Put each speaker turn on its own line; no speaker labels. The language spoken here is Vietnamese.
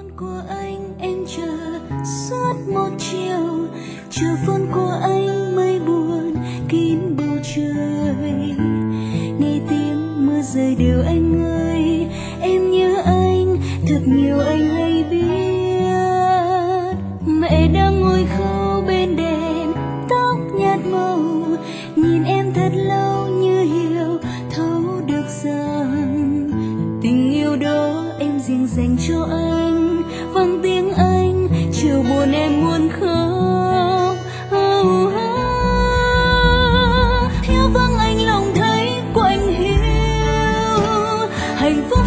phone của anh em chờ suốt một chiều, chờ phone của anh mây buồn kín bầu trời. Nghe tiếng mưa rơi đều anh ơi, em nhớ anh thật nhiều anh hay biết. Mẹ đang ngồi khâu bên đèn, tóc nhạt màu, nhìn em thật lâu như hiểu thấu được rằng tình yêu đó em riêng dành cho anh. Vang tiếng anh chiều buồn em muốn khóc. Thiếu vắng anh lòng thấy quạnh hiu, hạnh phúc